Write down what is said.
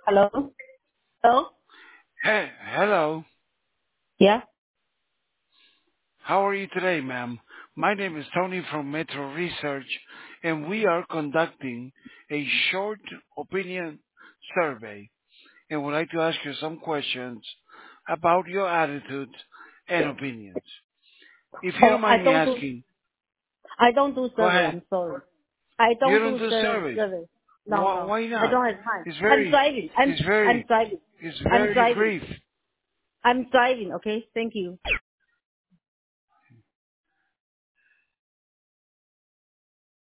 Hello? Hello? Hey, hello. Yeah? How are you today, ma'am? My name is Tony from Metro Research, and we are conducting a short opinion survey, and would like to ask you some questions about your attitudes and opinions. If you Oh, don't mind me asking, I don't do go survey, ahead. I'm sorry. I You don't don't do do surveys. survey. No, Why, no. why I not? don't have time. It's I'm very, driving. I'm, it's I'm very, driving. it's I'm very driving. brief. I'm driving, okay? Thank you.